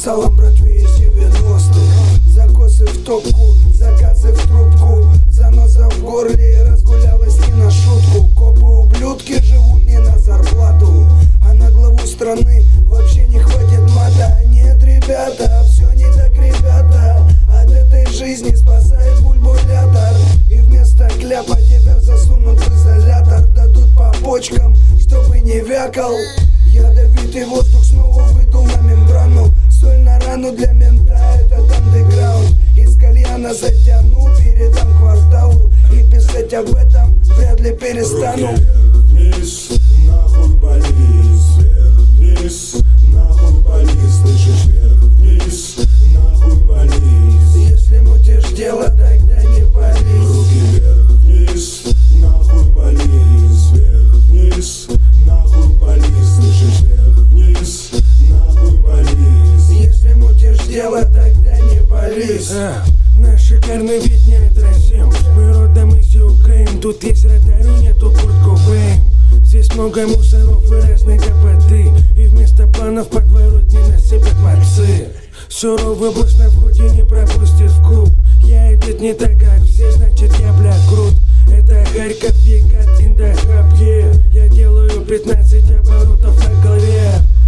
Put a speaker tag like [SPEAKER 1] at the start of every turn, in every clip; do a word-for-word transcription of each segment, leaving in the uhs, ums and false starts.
[SPEAKER 1] Салам, братве, из девяностых. Закосы в топку, заказы в трубку, заноза в горле, разгулялась не на шутку. Копы-ублюдки живут не на зарплату, а на главу страны вообще не хватит мата. Нет, ребята, все не так, ребята. От этой жизни спасает бульбулятор, и вместо кляпа тебя засунут в изолятор. Дадут по почкам, чтобы не вякал. Ядовитый воздух снова выдул на мембрану. Соль на рану для мента, этот андеграунд. Из кальяна затяну, передам кварталу, и писать об этом вряд ли перестану.
[SPEAKER 2] Руки вверх-вниз, нахуй полис. Вверх-вниз, нахуй полис. Слышишь, вверх-вниз, нахуй полис.
[SPEAKER 1] Если мутишь дело, тогда не полис.
[SPEAKER 2] Руки вверх-вниз, нахуй полис. Вверх-вниз, нахуй полис. Слышишь, вверх-вниз, нахуй полис.
[SPEAKER 1] Если мутишь дело, тогда не полис.
[SPEAKER 3] А, наш шикарный вид неотразим. Мы родом из Украины, тут есть ротару, нету Курт Кобейн. Здесь много мусоров и разной гопоты, и вместо планов подворотни насыпят морцы. Суровый босс на входе не пропустит в клуб. Я одет не так, как все, значит я, бля, крут. Это Харьков, Екатерин, Дахабье. Я делаю пятнадцать оборотов на голове.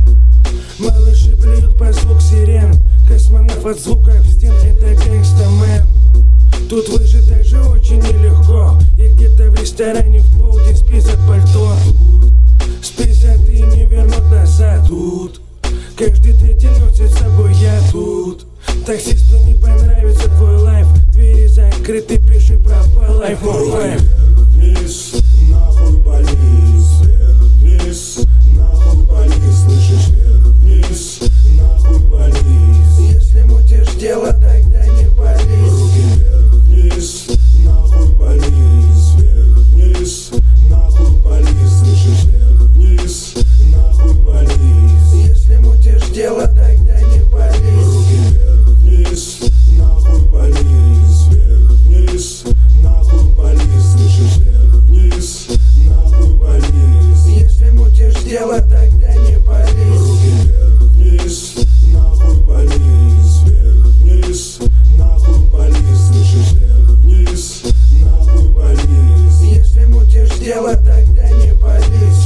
[SPEAKER 3] Малыши блюют по звук сирен. Космонавт от звуков стен, это гэнгста-мен. Тут выжить также очень нелегко. И где-то в ресторане в полдень список пальто. Списят и не вернут назад. Тут каждый третий носит с собой я тут. Таксисту не понравится твой лайф. Двери закрыты, пиши пропал айфон пять.
[SPEAKER 2] Вверх-вниз, нахуй полис. Вверх-вниз, нахуй полис. Слышишь, вверх-вниз, нахуй полис.
[SPEAKER 1] Если мутишь дело, тогда не полис.
[SPEAKER 2] Руки вверх-вниз, нахуй полис. Вверх-вниз, нахуй полис. Слышишь, вверх-вниз, нахуй полис.
[SPEAKER 1] Если мутишь дело, тогда не полис.
[SPEAKER 2] Руки вверх-вниз, нахуй полис. Вверх-вниз, нахуй полис. Слышишь, вверх-вниз, нахуй полис.
[SPEAKER 1] Если мутишь дело, тогда не полис.
[SPEAKER 2] Руки вверх-вниз, нахуй полис. Вверх-вниз, нахуй полис. Слышишь, вверх-вниз, нахуй полис.
[SPEAKER 1] Если мутишь дело, тогда не полис.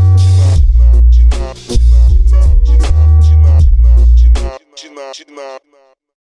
[SPEAKER 4] China.